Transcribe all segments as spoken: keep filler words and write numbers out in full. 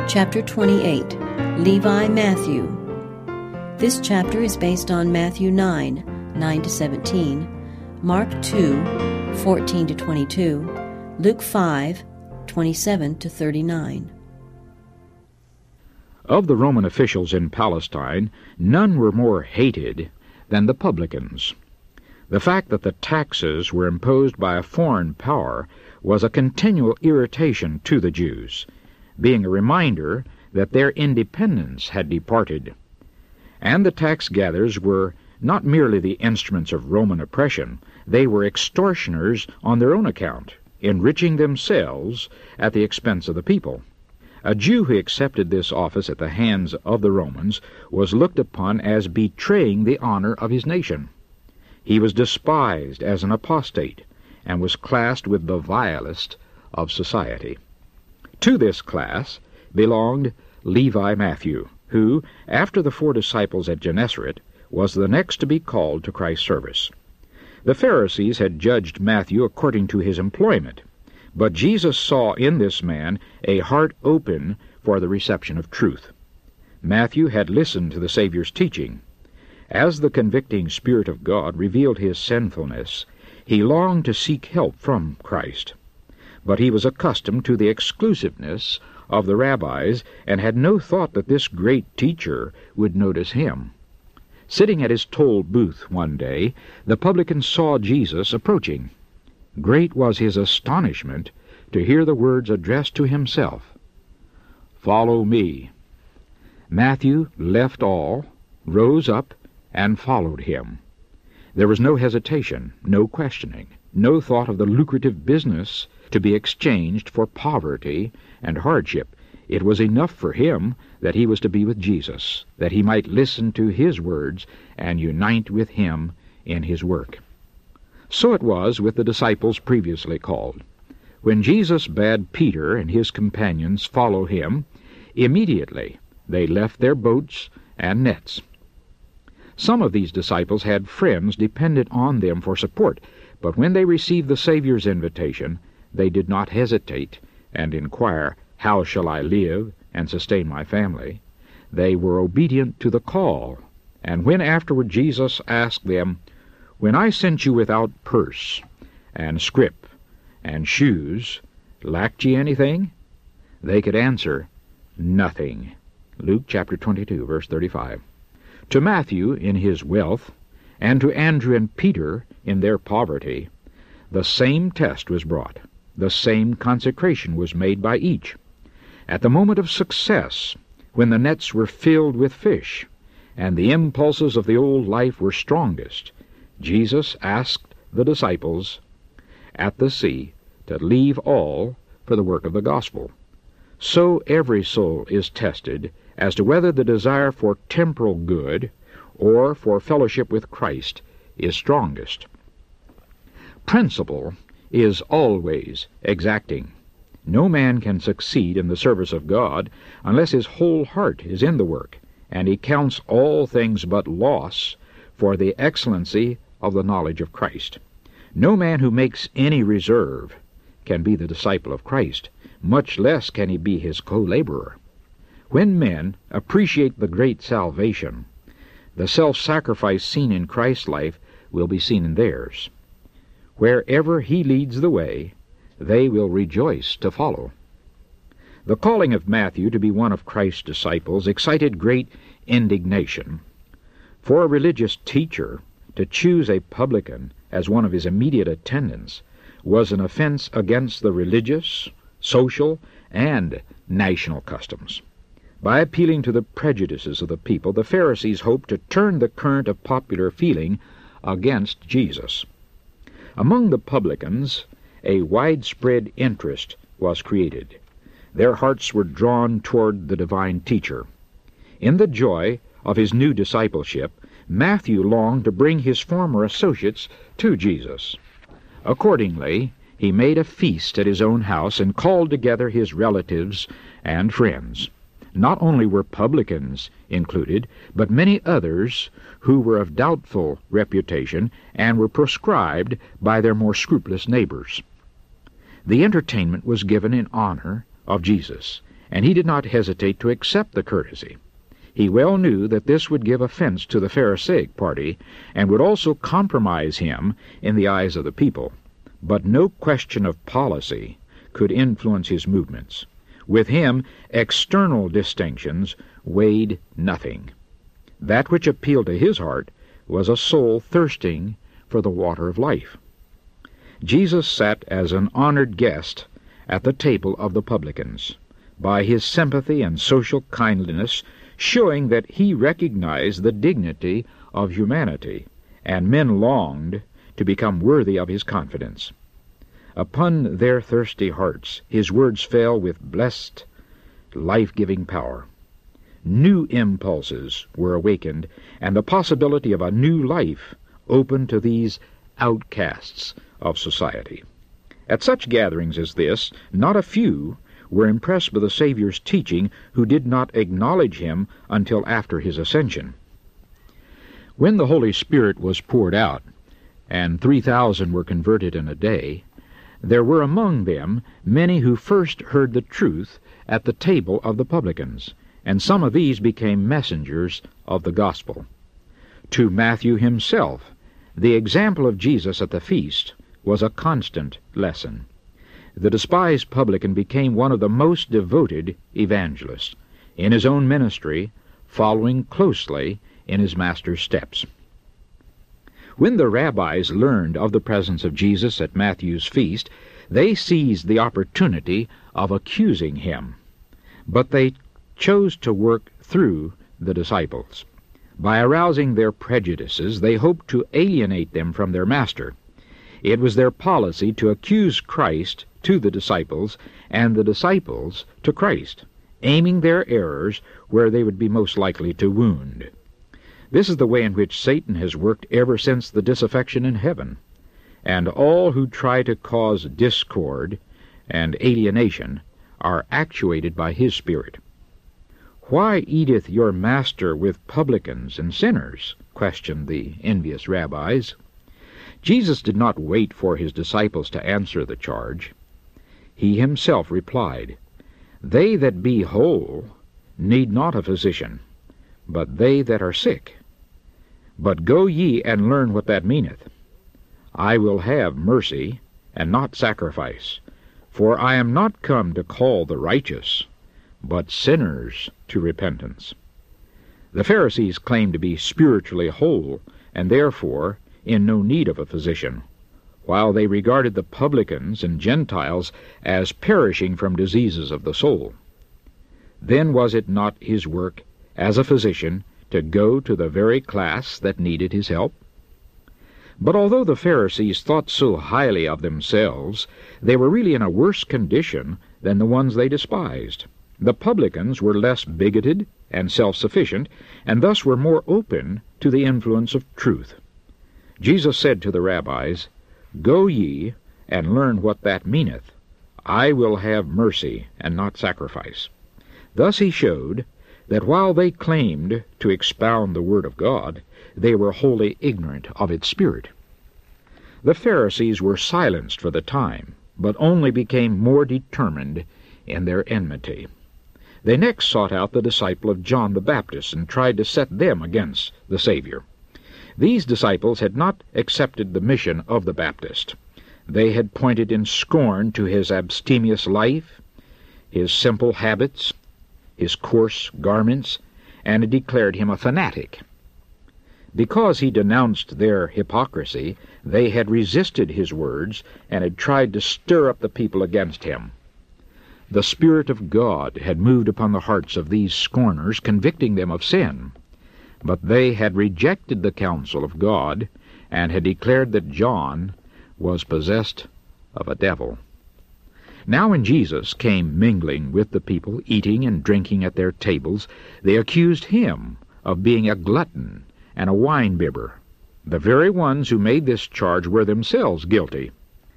Chapter twenty-eight, Levi Matthew. This chapter is based on Matthew nine, nine to seventeen, Mark two, fourteen to twenty-two, Luke five, twenty-seven to thirty-nine. Of the Roman officials in Palestine, none were more hated than the publicans. The fact that the taxes were imposed by a foreign power was a continual irritation to the Jews, being a reminder that their independence had departed. And the tax gatherers were not merely the instruments of Roman oppression, they were extortioners on their own account, enriching themselves at the expense of the people. A Jew who accepted this office at the hands of the Romans was looked upon as betraying the honor of his nation. He was despised as an apostate, and was classed with the vilest of society. To this class belonged Levi Matthew, who, after the four disciples at Gennesaret, was the next to be called to Christ's service. The Pharisees had judged Matthew according to his employment, but Jesus saw in this man a heart open for the reception of truth. Matthew had listened to the Savior's teaching. As the convicting Spirit of God revealed his sinfulness, he longed to seek help from Christ. But he was accustomed to the exclusiveness of the rabbis and had no thought that this great teacher would notice him. Sitting at his toll booth one day, the publican saw Jesus approaching. Great was his astonishment to hear the words addressed to himself, "Follow me." Matthew left all, rose up, and followed him. There was no hesitation, no questioning, no thought of the lucrative business to be exchanged for poverty and hardship. It was enough for him that he was to be with Jesus, that he might listen to his words and unite with him in his work. So it was with the disciples previously called. When Jesus bade Peter and his companions follow him, immediately they left their boats and nets. Some of these disciples had friends dependent on them for support, but when they received the Savior's invitation, they did not hesitate and inquire, "How shall I live and sustain my family?" They were obedient to the call, and when afterward Jesus asked them, "When I sent you without purse, and scrip, and shoes, lacked ye anything?" They could answer, "Nothing." Luke chapter twenty-two, verse thirty-five. To Matthew in his wealth, and to Andrew and Peter in their poverty, the same test was brought. The same consecration was made by each. At the moment of success, when the nets were filled with fish, and the impulses of the old life were strongest, Jesus asked the disciples at the sea to leave all for the work of the gospel. So every soul is tested as to whether the desire for temporal good or for fellowship with Christ is strongest. Principle is always exacting. No man can succeed in the service of God unless his whole heart is in the work, and he counts all things but loss for the excellency of the knowledge of Christ. No man who makes any reserve can be the disciple of Christ, much less can he be his co-laborer. When men appreciate the great salvation, the self-sacrifice seen in Christ's life will be seen in theirs. Wherever he leads the way, they will rejoice to follow. The calling of Matthew to be one of Christ's disciples excited great indignation. For a religious teacher to choose a publican as one of his immediate attendants was an offense against the religious, social, and national customs. By appealing to the prejudices of the people, the Pharisees hoped to turn the current of popular feeling against Jesus. Among the publicans, a widespread interest was created. Their hearts were drawn toward the divine teacher. In the joy of his new discipleship, Matthew longed to bring his former associates to Jesus. Accordingly, he made a feast at his own house and called together his relatives and friends. Not only were publicans included, but many others who were of doubtful reputation and were proscribed by their more scrupulous neighbors. The entertainment was given in honor of Jesus, and he did not hesitate to accept the courtesy. He well knew that this would give offense to the Pharisaic party, and would also compromise him in the eyes of the people. But no question of policy could influence his movements. With him, external distinctions weighed nothing. That which appealed to his heart was a soul thirsting for the water of life. Jesus sat as an honored guest at the table of the publicans, by his sympathy and social kindliness showing that he recognized the dignity of humanity, and men longed to become worthy of his confidence. Upon their thirsty hearts his words fell with blessed, life-giving power. New impulses were awakened, and the possibility of a new life opened to these outcasts of society. At such gatherings as this, not a few were impressed with the Savior's teaching who did not acknowledge him until after his ascension. When the Holy Spirit was poured out, and three thousand were converted in a day, there were among them many who first heard the truth at the table of the publicans, and some of these became messengers of the gospel. To Matthew himself, the example of Jesus at the feast was a constant lesson. The despised publican became one of the most devoted evangelists, in his own ministry, following closely in his master's steps. When the rabbis learned of the presence of Jesus at Matthew's feast, they seized the opportunity of accusing him, but they chose to work through the disciples. By arousing their prejudices, they hoped to alienate them from their master. It was their policy to accuse Christ to the disciples, and the disciples to Christ, aiming their errors where they would be most likely to wound. This is the way in which Satan has worked ever since the disaffection in heaven, and all who try to cause discord and alienation are actuated by his spirit. "Why eateth your master with publicans and sinners?" questioned the envious rabbis. Jesus did not wait for his disciples to answer the charge. He himself replied, "They that be whole need not a physician, but they that are sick. But go ye and learn what that meaneth. I will have mercy, and not sacrifice, for I am not come to call the righteous, but sinners to repentance." The Pharisees claimed to be spiritually whole, and therefore in no need of a physician, while they regarded the publicans and Gentiles as perishing from diseases of the soul. Then was it not his work as a physician to go to the very class that needed his help? But although the Pharisees thought so highly of themselves, they were really in a worse condition than the ones they despised. The publicans were less bigoted and self-sufficient, and thus were more open to the influence of truth. Jesus said to the rabbis, "Go ye and learn what that meaneth. I will have mercy and not sacrifice." Thus he showed that while they claimed to expound the Word of God, they were wholly ignorant of its spirit. The Pharisees were silenced for the time, but only became more determined in their enmity. They next sought out the disciple of John the Baptist and tried to set them against the Savior. These disciples had not accepted the mission of the Baptist. They had pointed in scorn to his abstemious life, his simple habits, his coarse garments, and had declared him a fanatic. Because he denounced their hypocrisy, they had resisted his words and had tried to stir up the people against him. The Spirit of God had moved upon the hearts of these scorners, convicting them of sin. But they had rejected the counsel of God, and had declared that John was possessed of a devil. Now when Jesus came mingling with the people, eating and drinking at their tables, they accused him of being a glutton and a wine-bibber. The very ones who made this charge were themselves guilty.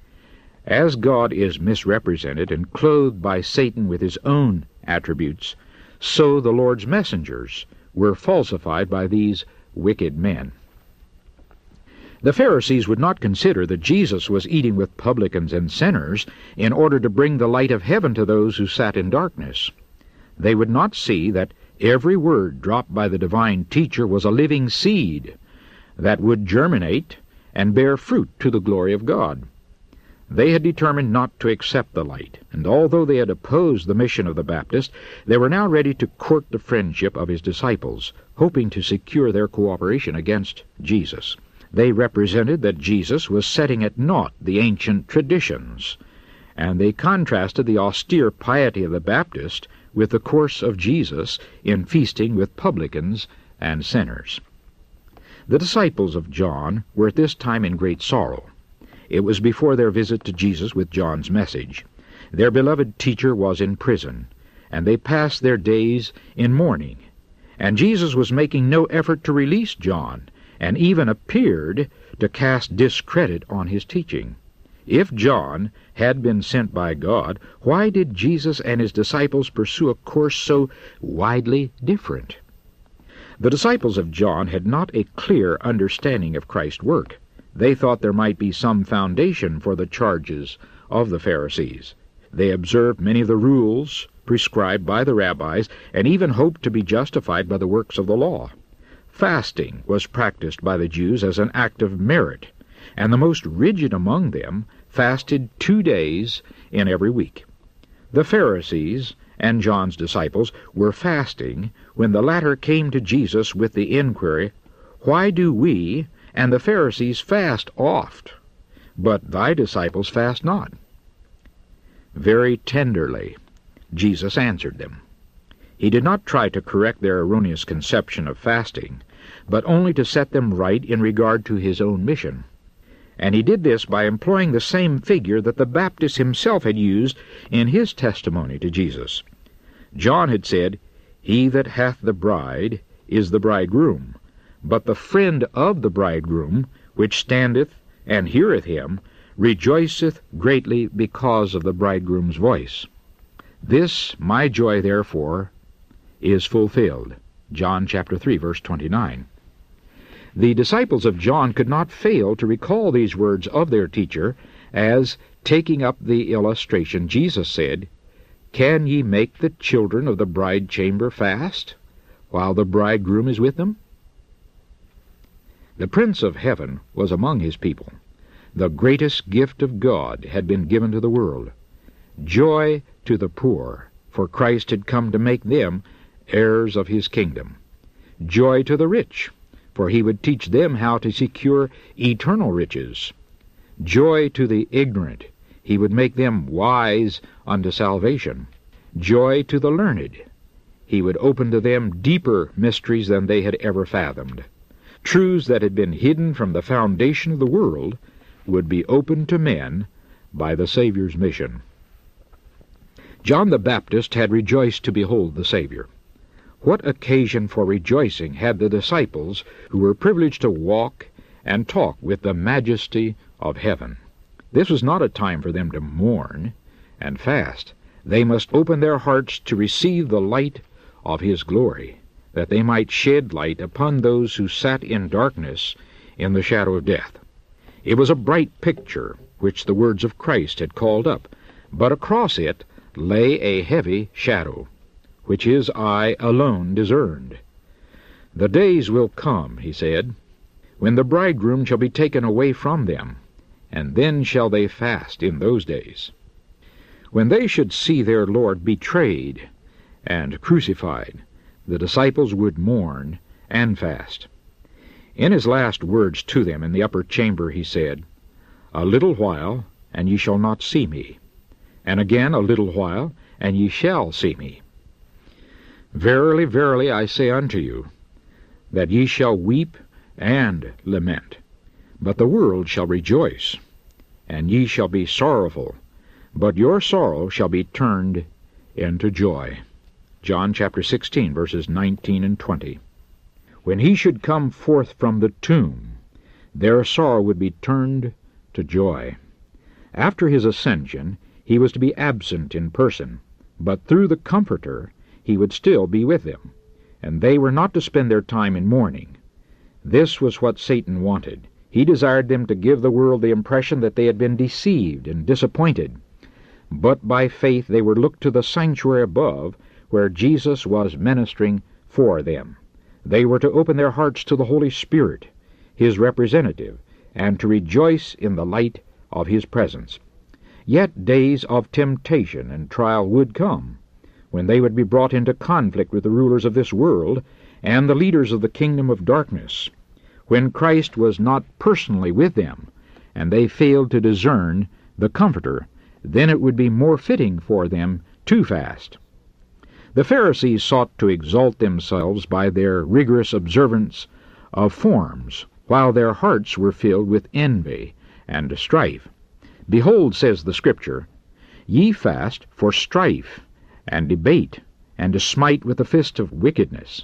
As God is misrepresented and clothed by Satan with his own attributes, so the Lord's messengers were falsified by these wicked men. The Pharisees would not consider that Jesus was eating with publicans and sinners in order to bring the light of heaven to those who sat in darkness. They would not see that every word dropped by the divine teacher was a living seed that would germinate and bear fruit to the glory of God. They had determined not to accept the light, and although they had opposed the mission of the Baptist, they were now ready to court the friendship of his disciples, hoping to secure their cooperation against Jesus. They represented that Jesus was setting at naught the ancient traditions, and they contrasted the austere piety of the Baptist with the course of Jesus in feasting with publicans and sinners. The disciples of John were at this time in great sorrow. It was before their visit to Jesus with John's message. Their beloved teacher was in prison, and they passed their days in mourning. And Jesus was making no effort to release John, and even appeared to cast discredit on his teaching. If John had been sent by God, why did Jesus and his disciples pursue a course so widely different? The disciples of John had not a clear understanding of Christ's work. They thought there might be some foundation for the charges of the Pharisees. They observed many of the rules prescribed by the rabbis, and even hoped to be justified by the works of the law. Fasting was practiced by the Jews as an act of merit, and the most rigid among them fasted two days in every week. The Pharisees and John's disciples were fasting when the latter came to Jesus with the inquiry, "Why do we and the Pharisees fast oft, but thy disciples fast not?" Very tenderly, Jesus answered them. He did not try to correct their erroneous conception of fasting, but only to set them right in regard to his own mission. And he did this by employing the same figure that the Baptist himself had used in his testimony to Jesus. John had said, "He that hath the bride is the bridegroom, but the friend of the bridegroom, which standeth and heareth him, rejoiceth greatly because of the bridegroom's voice. This my joy, therefore, is fulfilled." John chapter three, verse twenty-nine. The disciples of John could not fail to recall these words of their teacher, as, taking up the illustration, Jesus said, "Can ye make the children of the bride chamber fast, while the bridegroom is with them?" The Prince of Heaven was among his people. The greatest gift of God had been given to the world. Joy to the poor, for Christ had come to make them heirs of his kingdom. Joy to the rich, for he would teach them how to secure eternal riches. Joy to the ignorant, he would make them wise unto salvation. Joy to the learned, he would open to them deeper mysteries than they had ever fathomed. Truths that had been hidden from the foundation of the world would be opened to men by the Savior's mission. John the Baptist had rejoiced to behold the Savior. What occasion for rejoicing had the disciples who were privileged to walk and talk with the majesty of heaven? This was not a time for them to mourn and fast. They must open their hearts to receive the light of his glory, that they might shed light upon those who sat in darkness in the shadow of death. It was a bright picture which the words of Christ had called up, but across it lay a heavy shadow, which his eye alone discerned. "The days will come," he said, "when the bridegroom shall be taken away from them, and then shall they fast in those days." When they should see their Lord betrayed and crucified, the disciples would mourn and fast. In his last words to them in the upper chamber he said, "A little while, and ye shall not see me, and again a little while, and ye shall see me. Verily, verily, I say unto you, that ye shall weep and lament, but the world shall rejoice, and ye shall be sorrowful, but your sorrow shall be turned into joy." John chapter sixteen, verses nineteen and twenty. When he should come forth from the tomb, their sorrow would be turned to joy. After his ascension, he was to be absent in person, but through the Comforter he would still be with them, and they were not to spend their time in mourning. This was what Satan wanted. He desired them to give the world the impression that they had been deceived and disappointed. But by faith they were looked to the sanctuary above, where Jesus was ministering for them. They were to open their hearts to the Holy Spirit, His representative, and to rejoice in the light of His presence. Yet days of temptation and trial would come, when they would be brought into conflict with the rulers of this world and the leaders of the kingdom of darkness, when Christ was not personally with them, and they failed to discern the Comforter. Then it would be more fitting for them to fast. The Pharisees sought to exalt themselves by their rigorous observance of forms, while their hearts were filled with envy and strife. Behold, says the Scripture, ye fast for strife, and debate, and to smite with the fist of wickedness.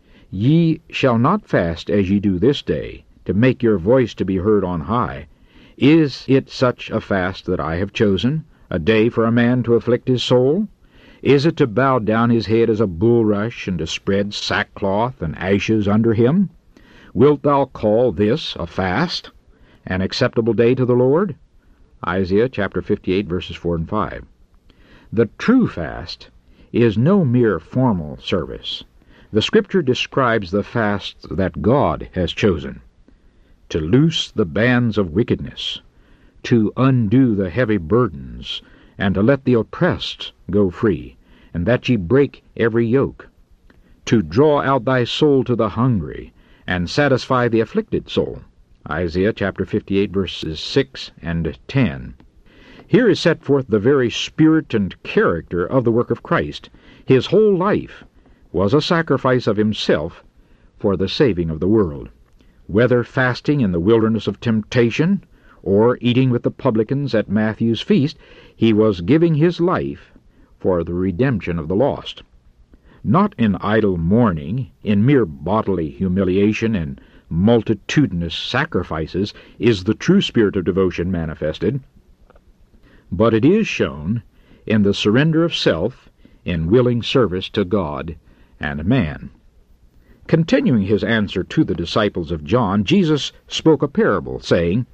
Ye shall not fast as ye do this day, to make your voice to be heard on high. Is it such a fast that I have chosen, a day for a man to afflict his soul? Is it to bow down his head as a bulrush, and to spread sackcloth and ashes under him? Wilt thou call this a fast, an acceptable day to the Lord? Isaiah chapter fifty-eight, verses four and five. The true fast is no mere formal service. The Scripture describes the fast that God has chosen: to loose the bands of wickedness, to undo the heavy burdens, and to let the oppressed go free, and that ye break every yoke, to draw out thy soul to the hungry, and satisfy the afflicted soul. Isaiah chapter fifty-eight, verses six and ten. Here is set forth the very spirit and character of the work of Christ. His whole life was a sacrifice of himself for the saving of the world. Whether fasting in the wilderness of temptation, or eating with the publicans at Matthew's feast, he was giving his life for the redemption of the lost. Not in idle mourning, in mere bodily humiliation and multitudinous sacrifices is the true spirit of devotion manifested, but it is shown in the surrender of self in willing service to God and man. Continuing his answer to the disciples of John, Jesus spoke a parable, saying,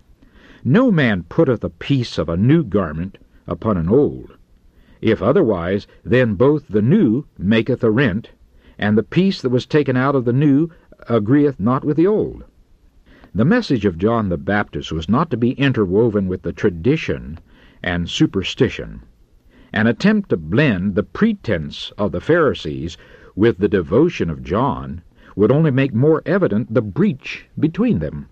No man putteth a piece of a new garment upon an old. If otherwise, then both the new maketh a rent, and the piece that was taken out of the new agreeth not with the old. The message of John the Baptist was not to be interwoven with the tradition and superstition. An attempt to blend the pretense of the Pharisees with the devotion of John would only make more evident the breach between them.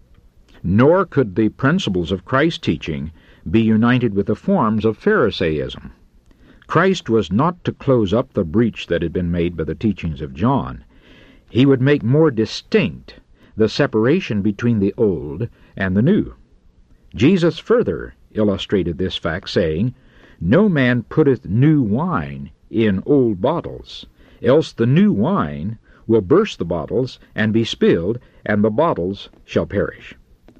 Nor could the principles of Christ's teaching be united with the forms of Pharisaism. Christ was not to close up the breach that had been made by the teachings of John. He would make more distinct the separation between the old and the new. Jesus further illustrated this fact, saying, No man putteth new wine in old bottles, else the new wine will burst the bottles and be spilled, and the bottles shall perish.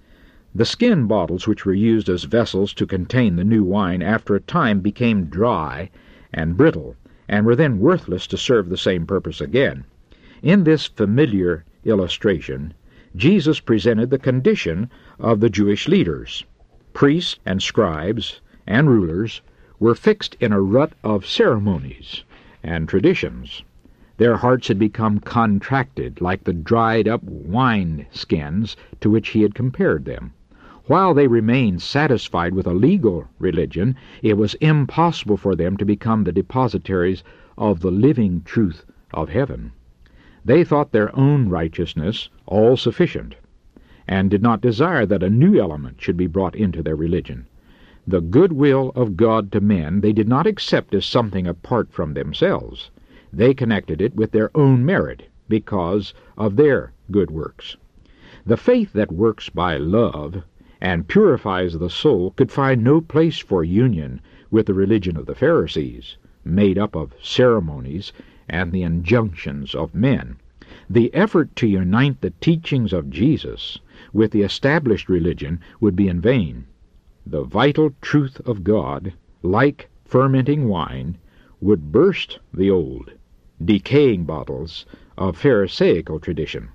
The skin bottles which were used as vessels to contain the new wine after a time became dry and brittle, and were then worthless to serve the same purpose again. In this familiar illustration, Jesus presented the condition of the Jewish leaders. Priests and scribes and rulers were fixed in a rut of ceremonies and traditions. Their hearts had become contracted like the dried-up wine skins to which he had compared them. While they remained satisfied with a legal religion, it was impossible for them to become the depositaries of the living truth of heaven. They thought their own righteousness all sufficient, and did not desire that a new element should be brought into their religion. The goodwill of God to men they did not accept as something apart from themselves. They connected it with their own merit because of their good works. The faith that works by love and purifies the soul could find no place for union with the religion of the Pharisees, made up of ceremonies and the injunctions of men. The effort to unite the teachings of Jesus with the established religion would be in vain. The vital truth of God, like fermenting wine, would burst the old, decaying bottles of Pharisaical tradition.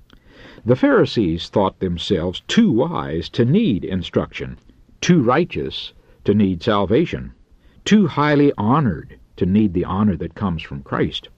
The Pharisees thought themselves too wise to need instruction, too righteous to need salvation, too highly honored to need the honor that comes from Christ.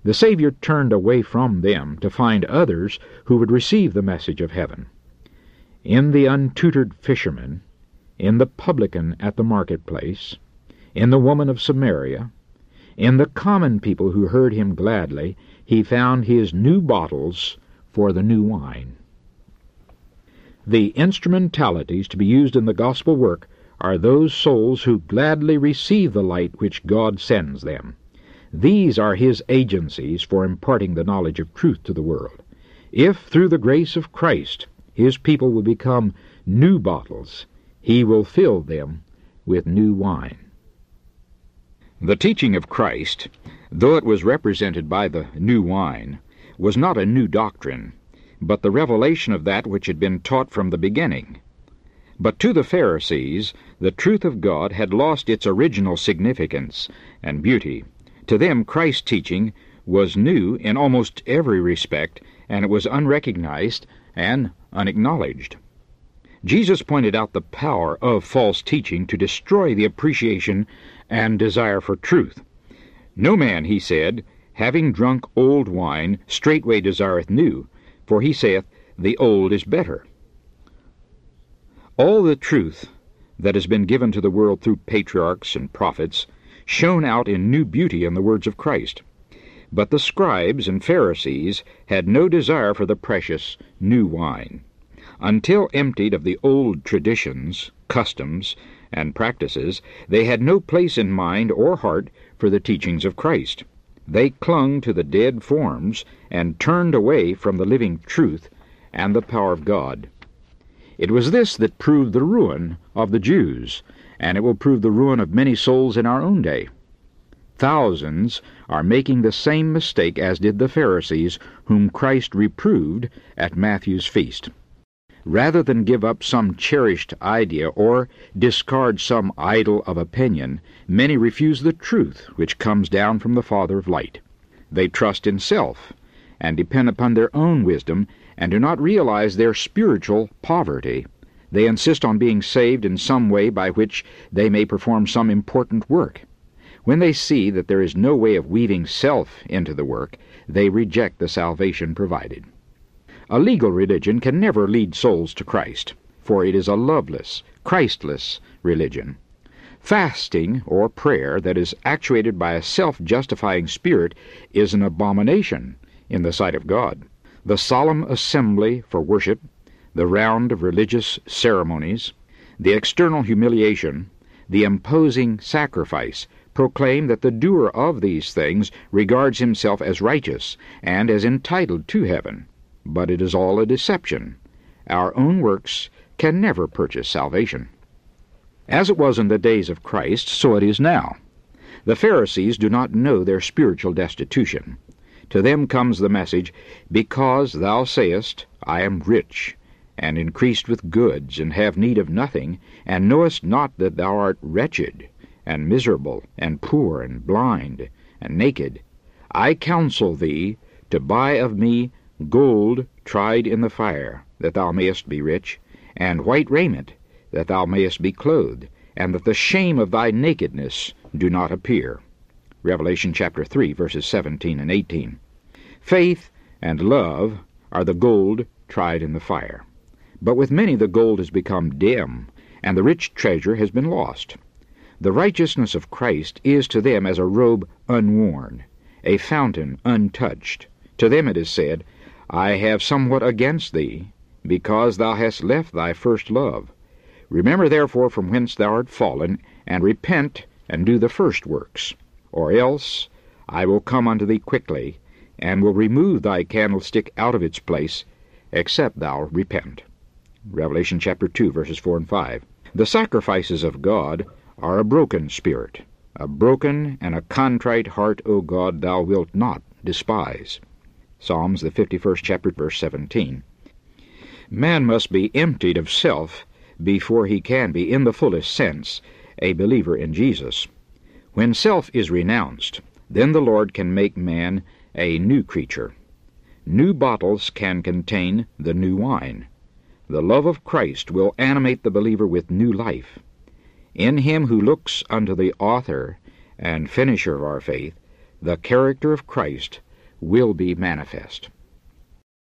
The Savior turned away from them to find others who would receive the message of heaven. In the untutored fisherman, in the publican at the marketplace, in the woman of Samaria, in the common people who heard him gladly, he found his new bottles for the new wine. The instrumentalities to be used in the gospel work are those souls who gladly receive the light which God sends them. These are his agencies for imparting the knowledge of truth to the world. If, through the grace of Christ, his people will become new bottles, he will fill them with new wine. The teaching of Christ, though it was represented by the new wine, was not a new doctrine, but the revelation of that which had been taught from the beginning. But to the Pharisees, the truth of God had lost its original significance and beauty. To them, Christ's teaching was new in almost every respect, and it was unrecognized and unacknowledged. Jesus pointed out the power of false teaching to destroy the appreciation and desire for truth. No man, he said, having drunk old wine, straightway desireth new, for he saith, the old is better. All the truth that has been given to the world through patriarchs and prophets shone out in new beauty in the words of Christ. But the scribes and Pharisees had no desire for the precious new wine. Until emptied of the old traditions, customs, and practices, they had no place in mind or heart for the teachings of Christ. They clung to the dead forms and turned away from the living truth and the power of God. It was this that proved the ruin of the Jews, and it will prove the ruin of many souls in our own day. Thousands are making the same mistake as did the Pharisees, whom Christ reproved at Matthew's feast. Rather than give up some cherished idea or discard some idol of opinion, many refuse the truth which comes down from the Father of light. They trust in self and depend upon their own wisdom and do not realize their spiritual poverty. They insist on being saved in some way by which they may perform some important work. When they see that there is no way of weaving self into the work, they reject the salvation provided. A legal religion can never lead souls to Christ, for it is a loveless, Christless religion. Fasting or prayer that is actuated by a self-justifying spirit is an abomination in the sight of God. The solemn assembly for worship, the round of religious ceremonies, the external humiliation, the imposing sacrifice proclaim that the doer of these things regards himself as righteous and as entitled to heaven. But it is all a deception. Our own works can never purchase salvation. As it was in the days of Christ, so it is now. The Pharisees do not know their spiritual destitution. To them comes the message, Because thou sayest, I am rich, and increased with goods, and have need of nothing, and knowest not that thou art wretched, and miserable, and poor, and blind, and naked, I counsel thee to buy of me gold tried in the fire, that thou mayest be rich, and white raiment, that thou mayest be clothed, and that the shame of thy nakedness do not appear. Revelation chapter three, verses seventeen and eighteen. Faith and love are the gold tried in the fire. But with many the gold has become dim, and the rich treasure has been lost. The righteousness of Christ is to them as a robe unworn, a fountain untouched. To them it is said, I have somewhat against thee, because thou hast left thy first love. Remember therefore from whence thou art fallen, and repent, and do the first works. Or else I will come unto thee quickly, and will remove thy candlestick out of its place, except thou repent. Revelation chapter two, verses four and five. The sacrifices of God are a broken spirit. A broken and a contrite heart, O God, thou wilt not despise. Psalms, the fifty-first chapter, verse seventeen. Man must be emptied of self before he can be, in the fullest sense, a believer in Jesus. When self is renounced, then the Lord can make man a new creature. New bottles can contain the new wine. The love of Christ will animate the believer with new life. In him who looks unto the author and finisher of our faith, the character of Christ will be manifest.